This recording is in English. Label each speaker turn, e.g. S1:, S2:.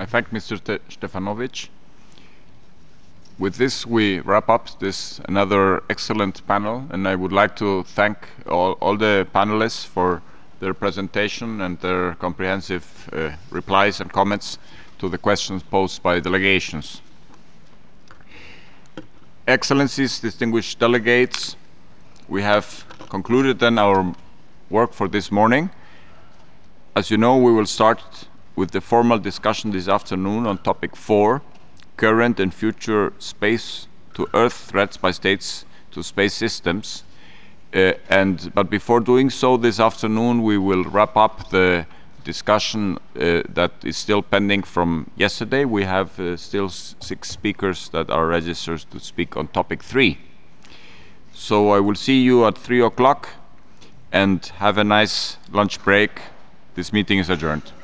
S1: I thank Mr. Stefanovic. With this, we wrap up this another excellent panel, and I would like to thank all the panelists for their presentation and their comprehensive replies and comments to the questions posed by delegations. Excellencies, distinguished delegates, we have concluded then our work for this morning. As you know, we will start with the formal discussion this afternoon on topic 4, current and future space-to-Earth threats by states to space systems. But before doing so this afternoon, we will wrap up the discussion that is still pending from yesterday. We have still 6 speakers that are registered to speak on topic 3. So I will see you at 3 o'clock and have a nice lunch break. This meeting is adjourned.